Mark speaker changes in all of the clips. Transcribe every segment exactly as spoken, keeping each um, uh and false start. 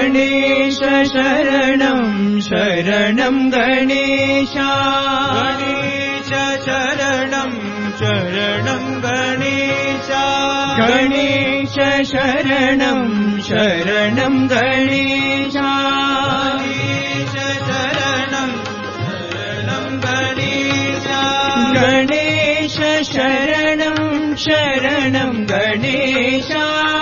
Speaker 1: गणेश शरणं शरणं गणेशा
Speaker 2: गणेश शरणं शरणं गणेशा
Speaker 1: गणेश शरणं शरणं गणेशा
Speaker 2: गणेश शरणं शरणं गणेशा
Speaker 1: गणेश शरणं शरणं गणेशा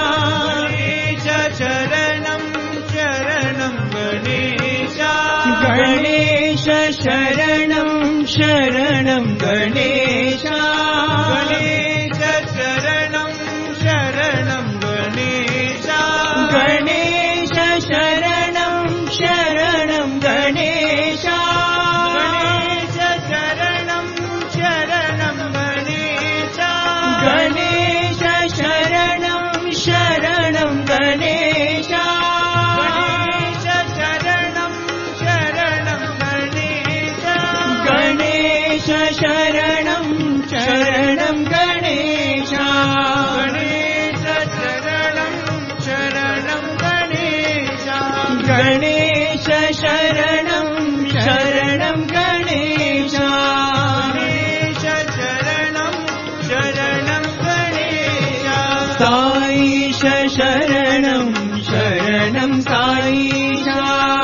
Speaker 2: गणेश शरणं शरणं गणेशा
Speaker 1: गणेश शरणं शरणं गणेशा
Speaker 2: गणेश शरणं शरणं गणेशा
Speaker 1: गणेश शरणं शरणं गणेशा
Speaker 2: गणेश शरणं शरणं गणेशा
Speaker 1: गणेश शरणं शरणं गणेशा
Speaker 2: गणेश शरणं शरणं गणेशा
Speaker 1: गणेश शरणं शरणं गणेशा
Speaker 2: गणेश शरणं शरणं गणेशा
Speaker 1: गणेश शरणं शरणं गणेशा
Speaker 2: गणेश शरणं शरणं गणेशा
Speaker 1: साईश शरणं शरणं साईशा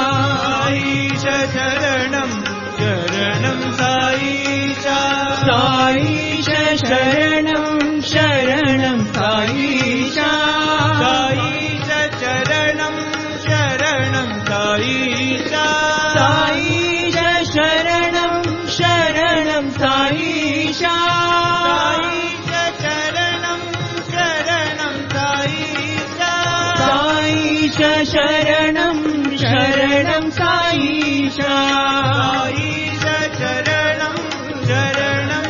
Speaker 2: साईश शरणं शरणं साईशा
Speaker 1: साईश शरणं शरणं साईशा
Speaker 2: साईश शरणं शरणं साईशा
Speaker 1: साईश शरणं शरणं साईशा
Speaker 2: साईश शरणं शरणं साईशा
Speaker 1: साईश शरणं शरणं साईशा
Speaker 2: साईश शरणं शरणं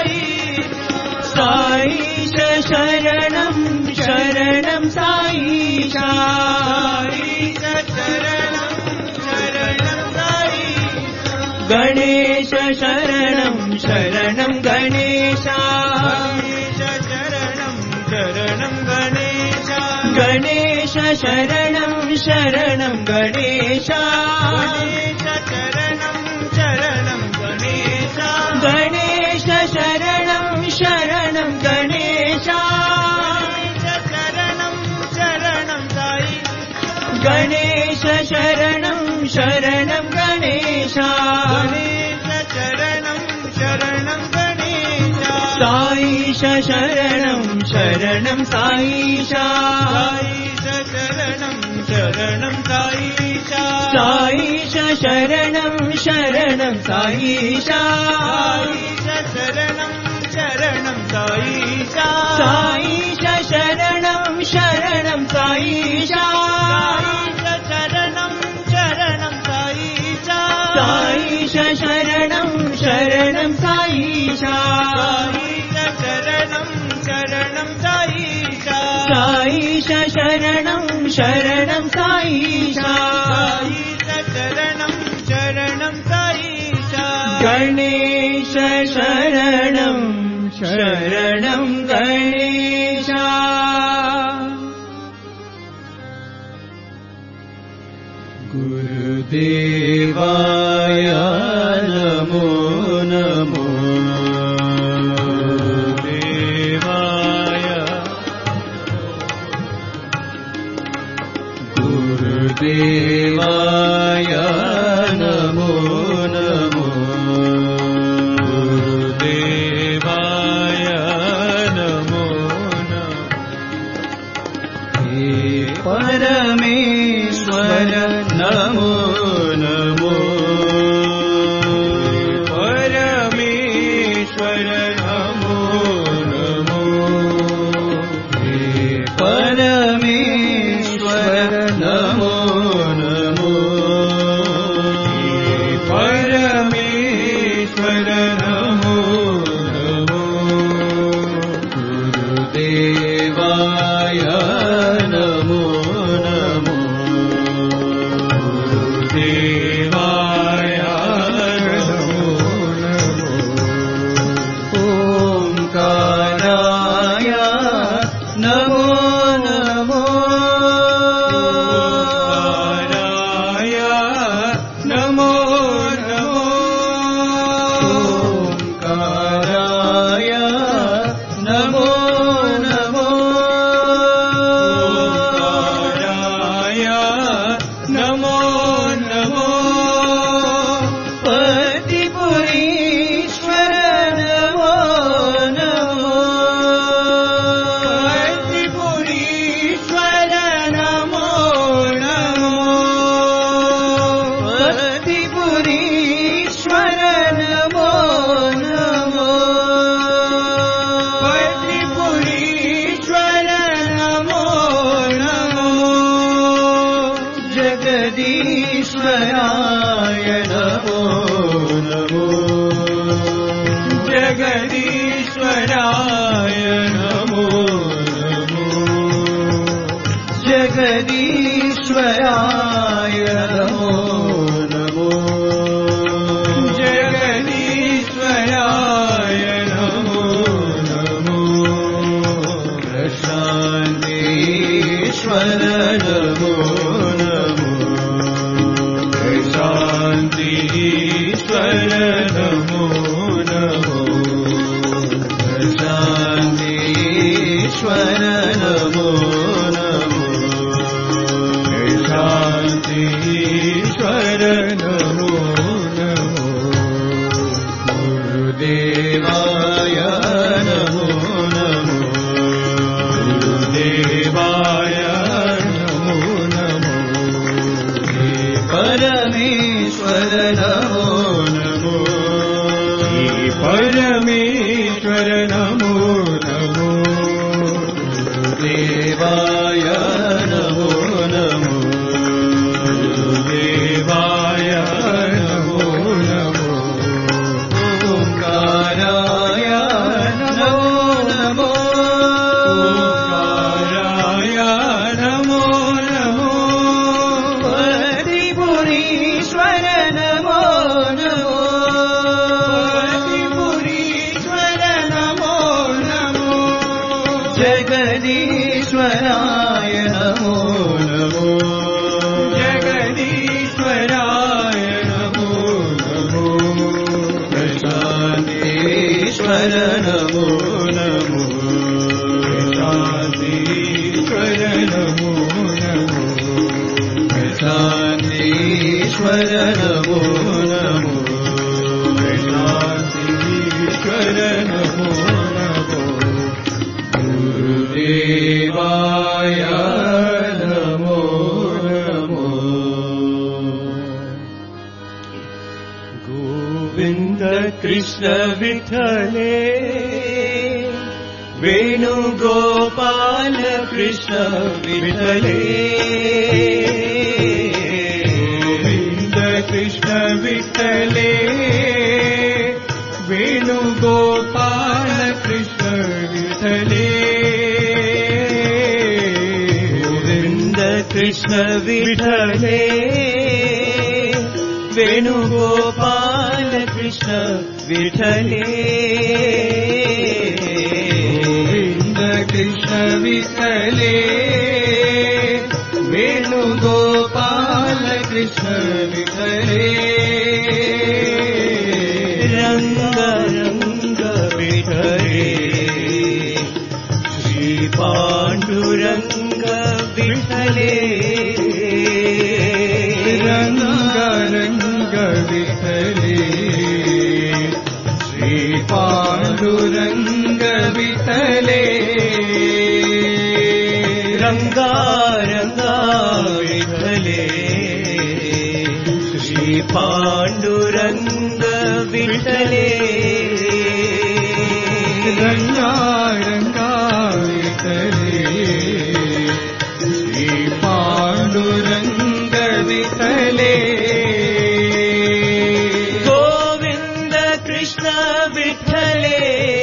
Speaker 2: साईशा
Speaker 1: साईश शरणं शरणं साईशा
Speaker 2: साईश शरणं शरणं साईशा
Speaker 1: गणेश शरणं शरणं गणेशा
Speaker 2: गणेश शरणं शरणं गणेशा
Speaker 1: गणेश शरणं शरणं गणेशा
Speaker 2: गणेश शरणं शरणं गणेशा
Speaker 1: गणेश शरणं शरणं गणेशा
Speaker 2: गणेश शरणं शरणं गणेशा
Speaker 1: गणेश शरणं शरणं गणेशा
Speaker 2: गणेश शरणं शरणं साईशा
Speaker 1: साईश शरणं शरणं साईशा
Speaker 2: साईश शरणं शरणं साईशा
Speaker 1: साईश शरणं शरणं साईशा
Speaker 2: साईश शरणं शरणं साईशा
Speaker 1: साईश शरणं शरणं साईशा
Speaker 2: साईश शरणं शरणं
Speaker 1: गणेश शरणं शरणं
Speaker 2: साईशा
Speaker 1: गणेशा
Speaker 2: गुरुदेवाय नमो नमो गुरुदेवाय नमो नमो गुरुदेवाय नमो नमो हे परमेश्वर नमो नमो जगदीश्वराय नमो नमो जगदीश्वराय नमो नमो जगदीश्वराय नमो नमो जगदीश्वराय नमो नमो प्रशान्तीश्वर नमो नमो प्रशान्तीश्वर नमो नमो प्रशान्तीश्वर नमो नमो प्रशान्तीश्वर नमो नमो गुरुदेवाय नमो नमो गुरुदेवाय नमो नमो हे परमेश्वर नमो नमो हे परमेश्वर नमो नमो गुरुदेवाय नमो नमो गुरुदेवाय नमो नमो ओंकाराय नमो नमो ओंकाराय नमो नमो परिपुरीश्वर नमो नमो परिपुरीश्वर नमो नमो जगदीश्वराय नमो नमो जगदीश्वराय नमो नमो प्रशान्तीश्वर नमो नमो प्रशान्तीश्वर नमो नमो प्रशान्तीश्वर नमो नमो प्रशान्तीश्वर नमो नमो गुरुदेवाय नमो नमो गोविन्द कृष्ण विठले वेणुगोपाल कृष्ण विठले गोविन्द कृष्ण विठले वेणुगोपाल कृष्ण विठले गोविन्द कृष्ण विठले वेणुगोपाल कृष्ण विठले गोविन्द कृष्ण विठले वेणुगोपाल कृष्ण विठले रंग रंग विठले श्री पांडुरंग विठले रंग रंग विठले श्री पांडुरंग विठले रंगा रंगा विठले श्री पांडुरंग विठले रंगा रंगा विठले श्री पांडुरंग विठले गोविंद कृष्ण विठले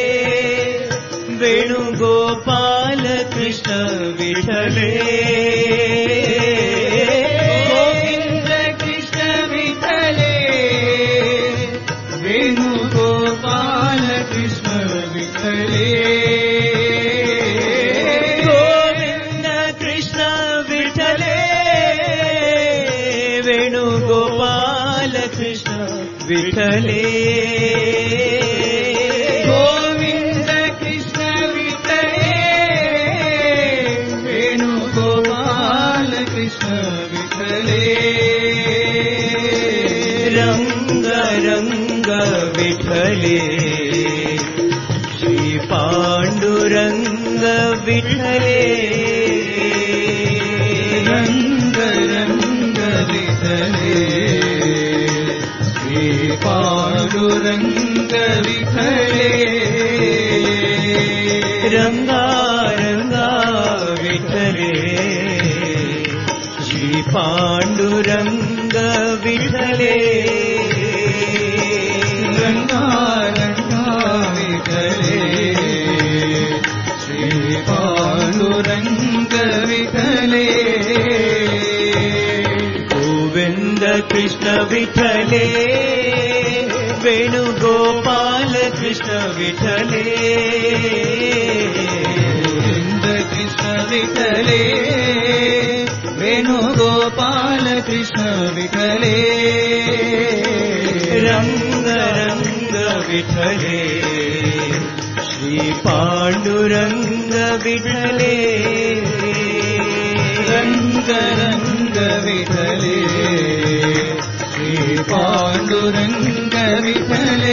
Speaker 2: वेणुगोपाल कृष्ण विठले गोविंद कृष्ण विठले वेणुगोपाल कृष्ण विठले गोविंद कृष्ण विठले वेणुगोपाल कृष्ण विठले गोविंद कृष्ण विठले वेणुगोपाल कृष्ण विठले रंग रंग विठले श्री पांडुरंग विठले रंग रंग विठले श्री पांडुरंग विठले रंगा रंगा विठले श्री पांडुरंग विठले रंगा रंगा विठले श्री पांडुरंग विठले गोविंद कृष्ण विठले वेणुगोपाल कृष्ण विठले गोविंद कृष्ण विठले वेणुगोपाल कृष्ण विठले रंग रंग विठले श्री पांडुरंग विठले रंग रंग विठले श्री पांडुरंग विठले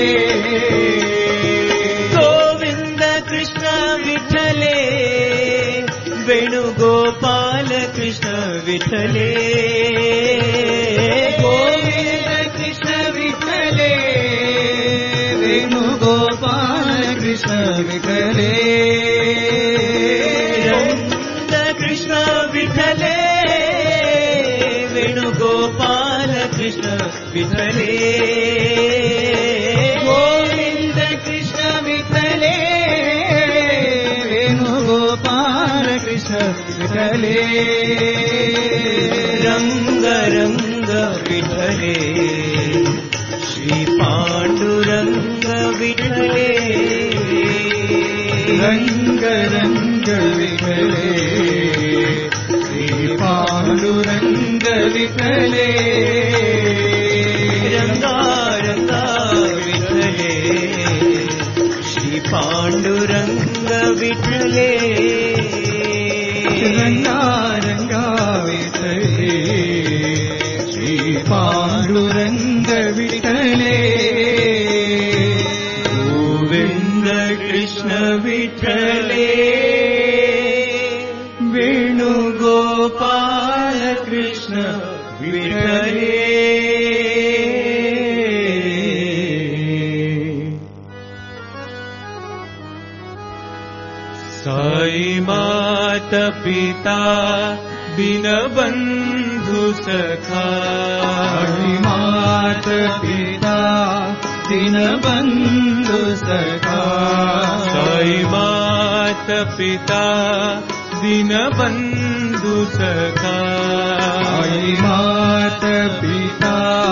Speaker 2: गोविंद कृष्ण विठले वेणुगोपाल कृष्ण विठले गोविंद कृष्ण विठले वेणुगोपाल कृष्ण विठले गोविंद कृष्ण विठले वेणुगोपाल कृष्ण विठले गोविंद कृष्ण विठले वेणुगोपाल कृष्ण विठले रंग रंग विठले श्री पांडुरंग विठले रंग रंग विठले श्री पांडुरंग विठले रंगा रंगा विठले श्री पांडुरंग विठले रंगा रंगा विठले श्री पांडुरंग विठले गोविंद कृष्ण विठले वेणुगोपाल कृष्ण विठले साई मात पिता दीनबंधु सखा साई मात पिता दीनबंधु सखा साई मात पिता दीनबंधु सखा साई मात पिता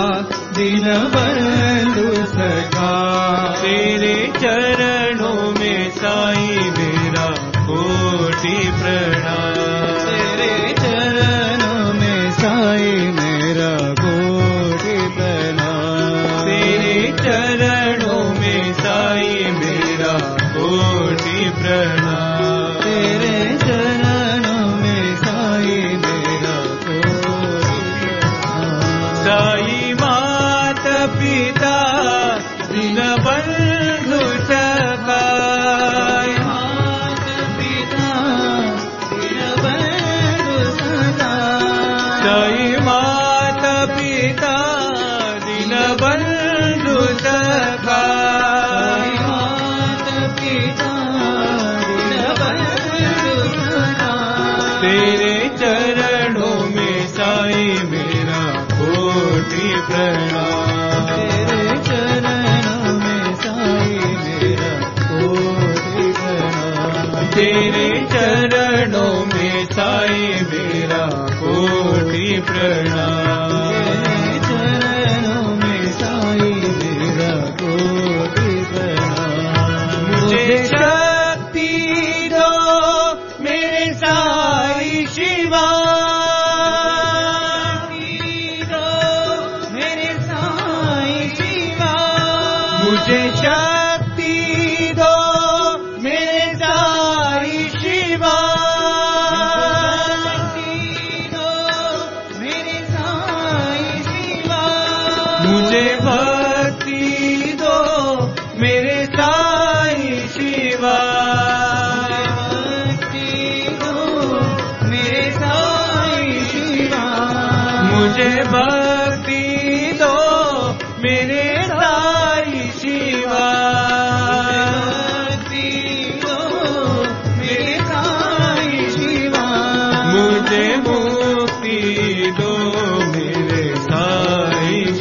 Speaker 2: दीनबंधु सखा तेरे चरणों में साई मेरा कोटि प्रणाम तेरे चरणों में साई मेरा कोटि प्रणाम तेरे चरणों में साई मेरा कोटि प्रणाम तेरे चरणों में साई मेरा कोटि प्रणाम साई मात पिता दीनबंधु सखा साई मात पिता दीनबंधु सखा साई मात पिता दीनबंधु सखा तेरे चरणों में साई मेरा कोटि प्रणाम तेरे चरणों में साई मेरा कोटि प्रणाम तेरे चरणों में साई मेरा कोटि प्रणाम तेरे चरणों में साई मेरा कोटि प्रणाम मुझे शक्ति दो मेरे साई शिवा दो मेरे साई शिवा मुझे शक्ति दो मेरे साई शिवा मुझे भक्ति दो मेरे साई शिवा भक्ति दो मेरे साई शिवा मुझे भक्ति दो मेरे साई शिवा भक्ति दो मेरे साई शिवा मुझे मुक्ति दो मेरे साई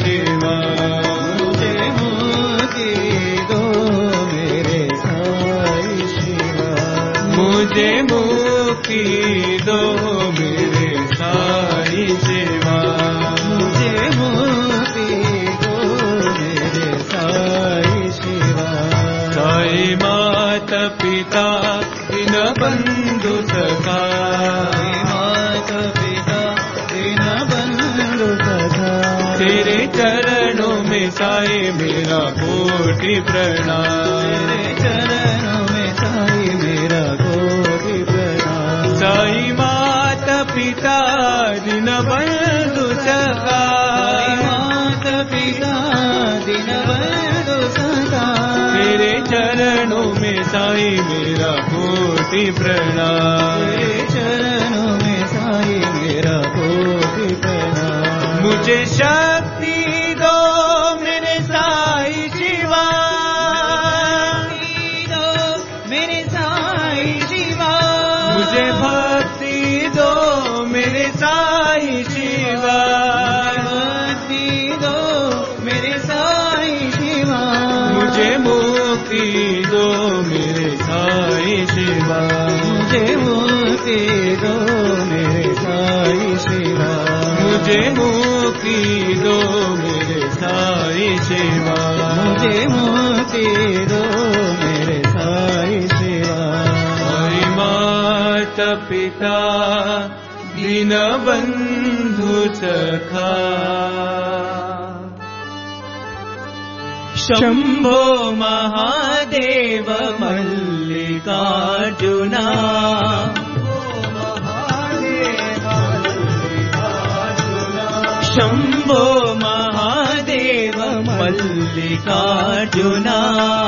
Speaker 2: मुझे मुक्ति दो मेरे साई शिवा,
Speaker 1: मुझे मुक्ति दो मेरे साई शिवा।
Speaker 2: साई माता पिता दीन बंधु सखा,
Speaker 1: माता पिता दीन बंधु सखा,
Speaker 2: तेरे चरणों में साई मेरा कोटि प्रणाम,
Speaker 1: तेरे चरणों में साई मेरा कोटि प्रणाम।
Speaker 2: साई माता पिता दीन बंधु सखा,
Speaker 1: माता पिता दीन बंधु सखा,
Speaker 2: तेरे चरणों में साई मेरा कोटि प्रणाम,
Speaker 1: तेरे चरणों में साई मेरा कोटि प्रणाम।
Speaker 2: मुझे शक्ति दो मेरे साई शिवा,
Speaker 1: दो मेरे साई शिवा,
Speaker 2: मुझे भक्ति दो मेरे साई शिवा,
Speaker 1: भक्ति दो मेरे साई शिवा,
Speaker 2: मुझे मुक्ति दो मेरे साई शिवा,
Speaker 1: मुझे मुक्ति दो मेरे साई शिवा,
Speaker 2: मुझे मुक्ति दो मेरे साई शिवा,
Speaker 1: मुझे मुक्ति दो मेरे साई शिवा।
Speaker 2: साई माता पिता दीन बंधु सखा,
Speaker 1: शंभो महादेव मल्लिकार्जुना, शंभो महादेव मल्लिकार्जुना,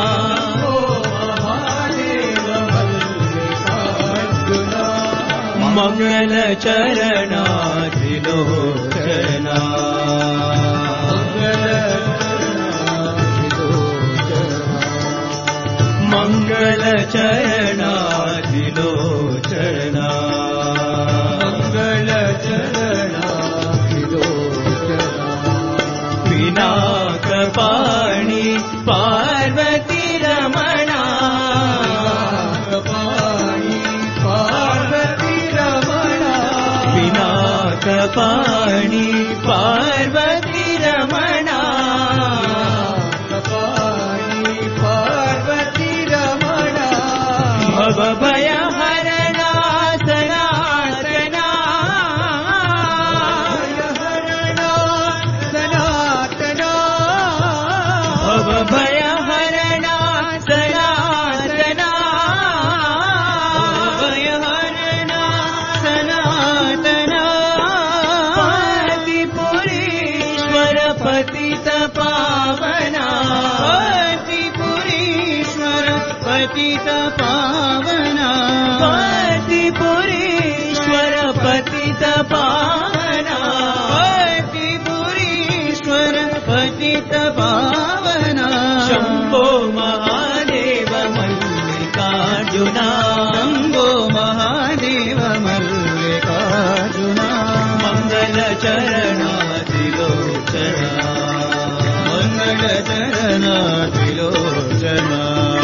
Speaker 1: मंगल चरणा त्रिलोचना, मंगल चरणा त्रिलोचना, मंगल चरणा त्रिलोचना, पिनाकपाणि पार्वती रमणा, पार्वती रमणा, पिनाकपाणि पार्वती रमणा, पार्वती रमणा, भव भय हरणा सनातना, हरणा सनातना, भव भय हरणा सनातना, भय हरणा सनातना, पतिपुरीश्वर पतित पावना, पतिपुरीश्वर पतित पावना, पतिपुरीश्वर पतित पावना, पतिपुरीश्वर पतित पावना, शंभो महादेव मल्लिकार्जुना, शंभो महादेव मल्लिकार्जुना, मंगल चरणा त्रिलोचना, मंगल चरणा त्रिलोचना,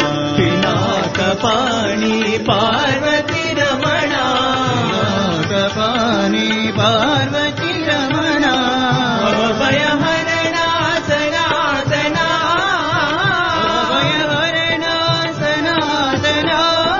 Speaker 1: पिनाकपाणि पार्वती रमणा, पिनाकपाणि पार्वती रमणा, भय हरणा सनातना, भय हरणा सनातना,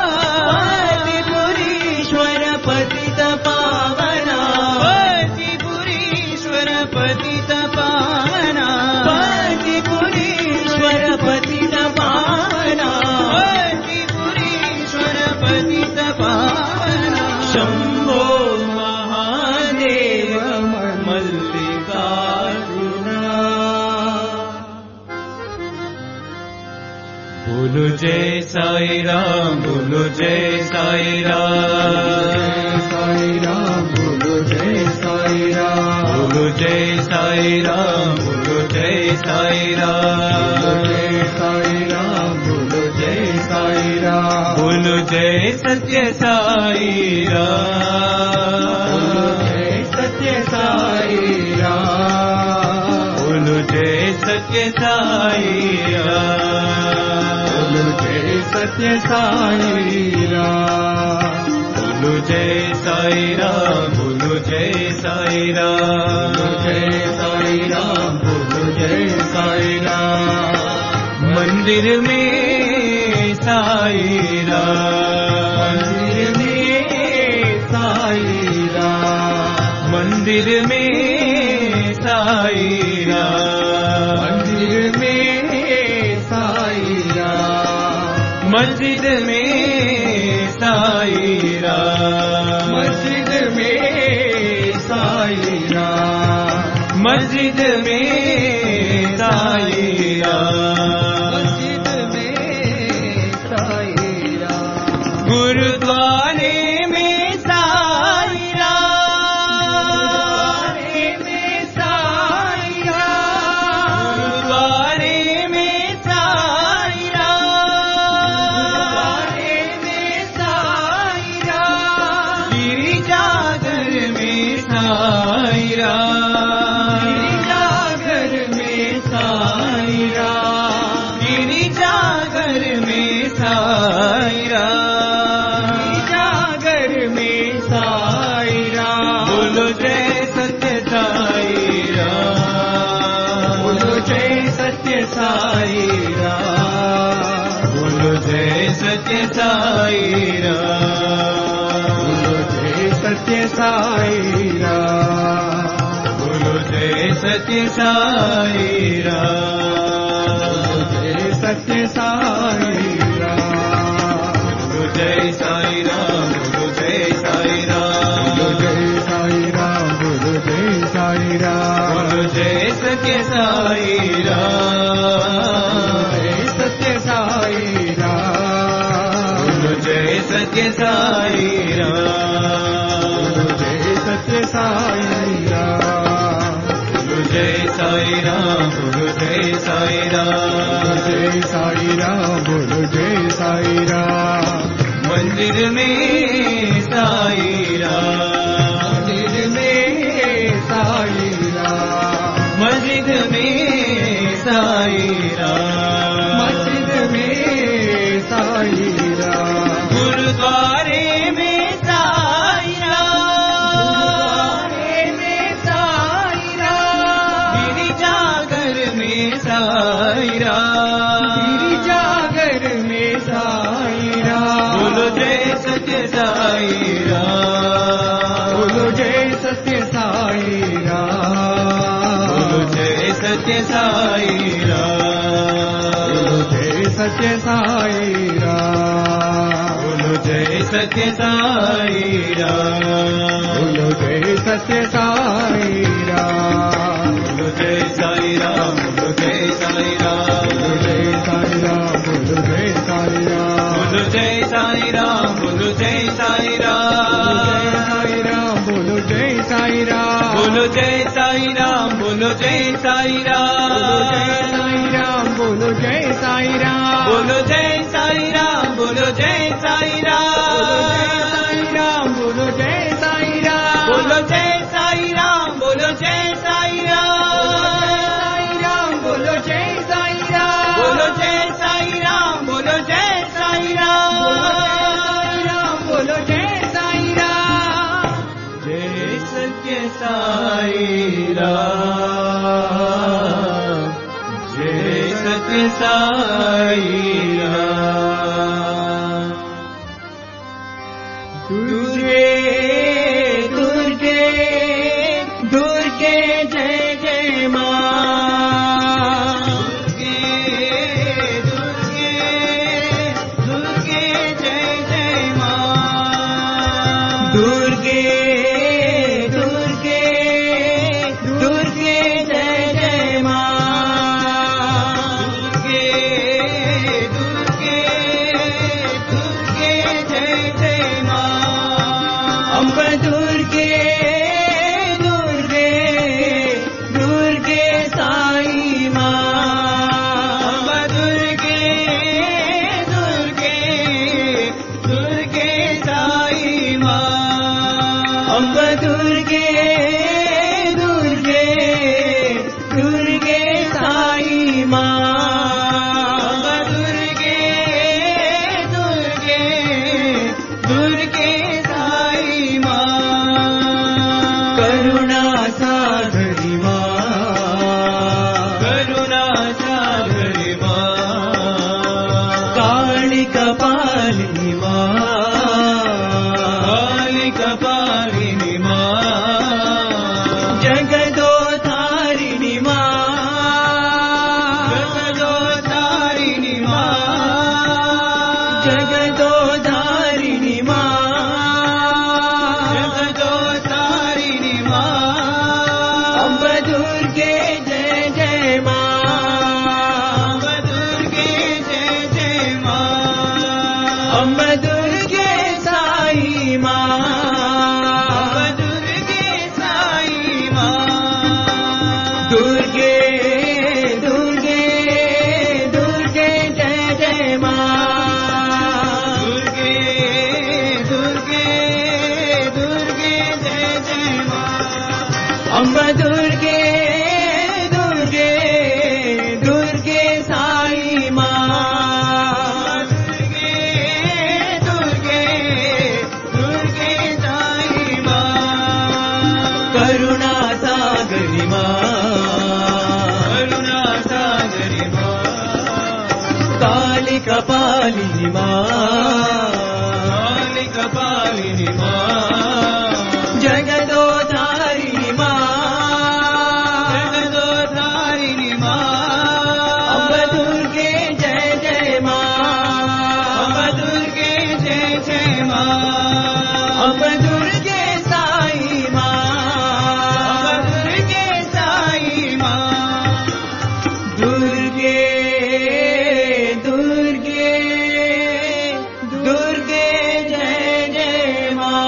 Speaker 1: पतिपुरीश्वर पतित पावना, पतिपुरीश्वर पतित पावना, पतिपुरीश्वर पतित पावना, पतिपुरीश्वर पतित पावना, शंभो महादेव मल्लिकार्जुना।
Speaker 2: बोलो जय साई राम, बोलो जय साई राम,
Speaker 1: साई राम बोलो जय साई राम,
Speaker 2: बोलो जय साई राम, बोलो जय साई राम,
Speaker 1: जय साई राम बोलो जय साई राम,
Speaker 2: बोलो जय सत्य साई राम,
Speaker 1: बोलो जय सत्य साई राम,
Speaker 2: बोलो जय सत्य साई राम,
Speaker 1: बोलो जय सत्य साई राम।
Speaker 2: जय साई राम बोलो जय साई राम
Speaker 1: जय साई राम बोलो जय साई राम
Speaker 2: मंदिर में साई राम मंदिर में साई राम
Speaker 1: मंदिर में साई राम
Speaker 2: मंदिर में साई राम
Speaker 1: मस्जिद में साई राम
Speaker 2: मस्जिद में साई राम
Speaker 1: मस्जिद में साई राम
Speaker 2: गुरुद्वारे में साई राम गुरुद्वारे में साई राम गिरिजाघर में साई राम
Speaker 1: गिरिजाघर में साई राम
Speaker 2: गिरिजाघर में साई राम
Speaker 1: गिरिजाघर में साई राम
Speaker 2: बोलो जय सत्य साई राम
Speaker 1: बोलो जय सत्य साई राम
Speaker 2: बोलो जय सत्य साई राम
Speaker 1: बोलो जय सत्य साई राम
Speaker 2: बोलो जय सत्य साई राम
Speaker 1: जय सत्य साई राम
Speaker 2: बोलो जय साई राम बोलो जय साई
Speaker 1: बोलो
Speaker 2: राम
Speaker 1: जय साई राम बोलो जय साई राम
Speaker 2: बोलो जय सत्य साई राम
Speaker 1: जय सत्य साई राम
Speaker 2: बोलो जय सत्य साई राम
Speaker 1: जय सत्य साई राम
Speaker 2: बोलो जय साई राम बोलो जय साई राम
Speaker 1: जय साई राम बोलो जय साई राम
Speaker 2: मंदिर में साई राम
Speaker 1: मंदिर में साई राम
Speaker 2: मस्जिद में साई राम
Speaker 1: मस्जिद में साई राम
Speaker 2: गुरुद्वारे में साई राम
Speaker 1: में साई राम
Speaker 2: गिरिजाघर में साई राम
Speaker 1: गिरिजाघर में साई राम
Speaker 2: बोलो जय सत्य साई राम
Speaker 1: बोलो जय सत्य साई राम
Speaker 2: बोलो जय सत्य साई
Speaker 1: बोलो
Speaker 2: राम
Speaker 1: जय सत्य साई राम
Speaker 2: बोलो जय सत्य साई राम
Speaker 1: बोलो जय सत्य साई राम
Speaker 2: बोलो जय साई राम बोलो जय साई राम
Speaker 1: बोलो जय साई राम बोलो जय साई राम
Speaker 2: बोलो जय साई राम बोलो जय साई राम
Speaker 1: बोलो जय साई राम
Speaker 2: बोलो जय साई राम बोलो जय साई राम
Speaker 1: बोलो जय साई राम
Speaker 2: बोलो जय साई राम बोलो जय साई राम
Speaker 1: बोलो जय साई राम
Speaker 2: बोलो जय साई राम बोलो जय साई राम
Speaker 1: बोलो जय साई राम
Speaker 2: बोलो जय साई राम बोलो जय साई राम
Speaker 1: बोलो जय साई राम
Speaker 2: जय सत्य साई राम जय सत्य साई राम
Speaker 1: दुर्गे दुर्गे दुर्गे जय जय माँ
Speaker 2: दुर्गे दुर्गे दुर्गे जय जय माँ
Speaker 1: दुर्गे दुर्गे दुर्गे जय जय माँ
Speaker 2: दुर्गे दुर्गे दुर्गे जय जय माँ
Speaker 1: अम्ब दुर्गे दुर्गे दुर्गे सा
Speaker 2: अम्ब दुर्गे दुर्गे दुर्गे साई माँ दुर्गे दुर्गे दुर्गे साई माँ करुणा सागरी माँ करुणा सागरी माँ काली कपालिनी माँ काली कपालिनी माँ जगदोधारिणी माँ जगदोधारिणी माँ अम्ब दुर्गे जय जय माँ अम्ब दुर्गे जय जय माँ अम्ब दुर्गे साई माँ अम्ब दुर्गे साई माँ दुर्गे दुर्गे दुर्गे जय जय माँ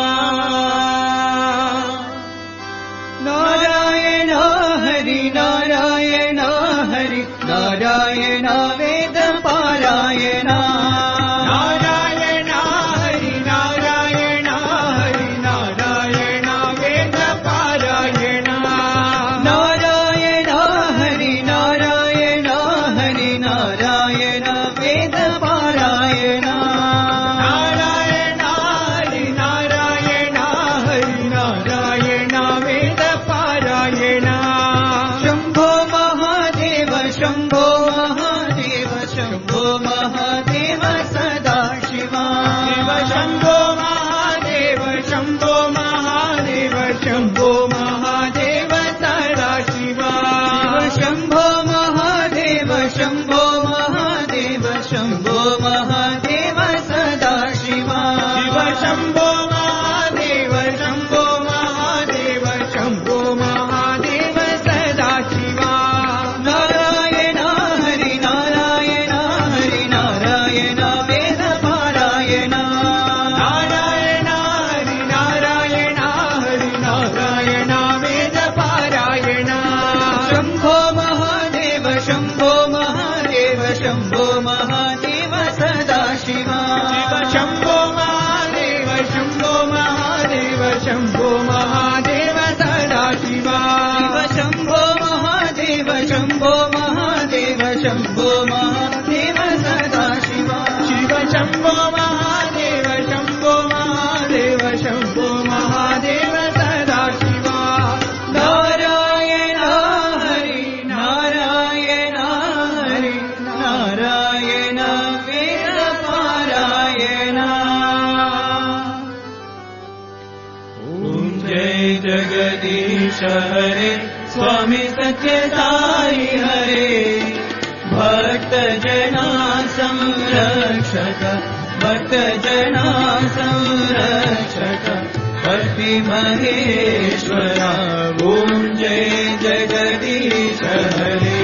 Speaker 2: नारायण हरि नारायण हरि नारायण वेद पारायण नारायण हरि नारायण हरि नारायण वेद पारायण नारायण हरि नारायण हरि नारायण वेद पारायण नारायण हरि नारायण हरि नारायण वेद पारायण शंभो महादेव शंभो महादेव शंभो महादेव सदा शिवा शिव शंभो महादेव शंभो महादेव शंभो महादेव सदा शिवा शिव शंभो महादेव शंभो महादेव शंभो महादेव सदा शिवा शिव शंभो महादेव शंभो महादेव शंभो महादेव सदा शिवा नारायण हरि नारायण हरि नारायण वेद पारायण नारायण हरि नारायण हरि नारायण वेद पारायण शंभो महादेव शंभो महादेव शंभो महादेव सदा शिवा शिव शंभो महादेव शंभो महादेव शंभो महादेव सदा शिवा शिव शंभो महादेव शंभो महादेव शंभो महादेव सदा शिवा शिव शंभो महादेव शंभो महादेव शंभो महादेव सदा शिवा नारायण हरि नारायण हरि नारायण वेद पारायण ओम जय जगदीश हरे स्वामी सत्य साई हरे भक्त जना संरक्षक भक्त जना संरक्षक पति महेश्वरा ओम जय जगदीश हरे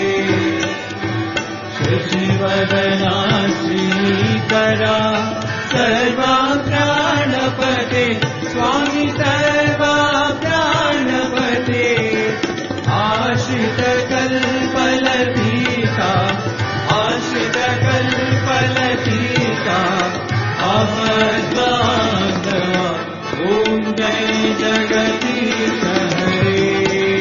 Speaker 2: शशिवदना श्रीकरा सर्वा प्राणपते स्वामी सर्वा प्राणपते आश्रित कल्पलतीका आश्रित कल्पलतीका अहद्वादवा ओम जय जगदीश हरे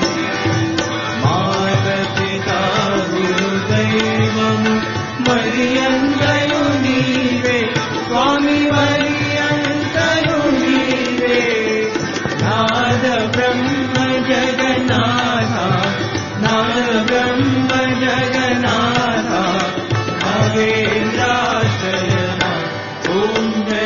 Speaker 2: मातपिता गुरुदैवम् मरियन्तयो नीवे स्वामी मरियन्तयो नीवे नाद ब्रह्म जगन्नाथा नाद ब्रह्म जगन्नाथा नागेन्द्राश्रयः ओम जय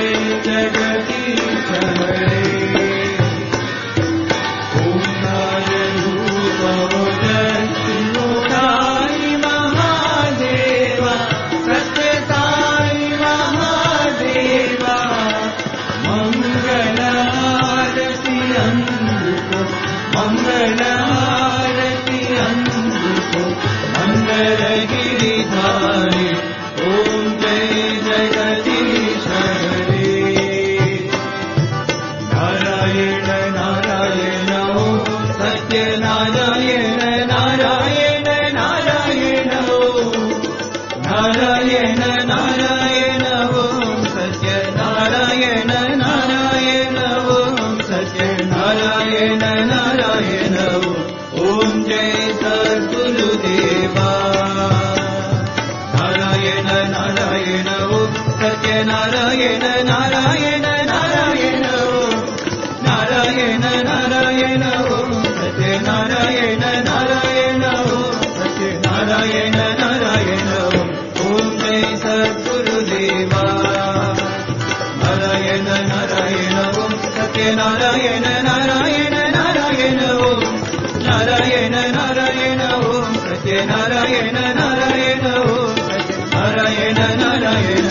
Speaker 2: నారాయణ నారాయణ నారాయణ ఓం నారాయణ నారాయణ ఓం సత్యనారాయణ నారాయణ ఓం సత్యనారాయణ నారాయణ ఓం ఓం జై సద్గురుదేవా నారాయణ నారాయణ ఓం సత్యనారాయణ నారాయణ నారాయణ ఓం నారాయణ నారాయణ ఓం సత్యనారాయణ నారాయణ ఓం సత్యనారాయణ నారాయణ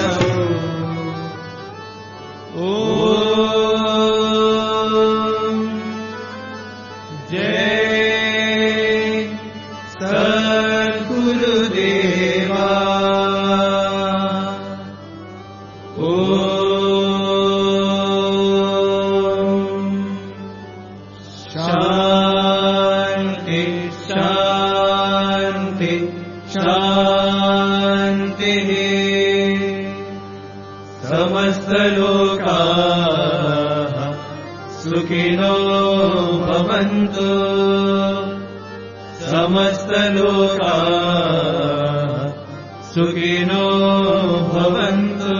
Speaker 2: ఓం జై సద్గురుదేవా శాంతి శాంతి శాంతి సమస్తలోకాః సుఖినో భవంతు సమస్తలోకాః సుఖినో భవంతు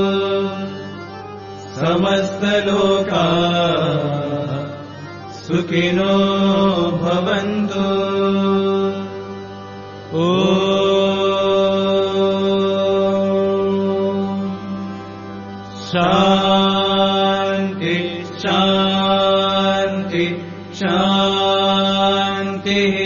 Speaker 2: సమస్తలోకాః సుఖినో భవంతు ఓం శాంతి శాంతి శాంతి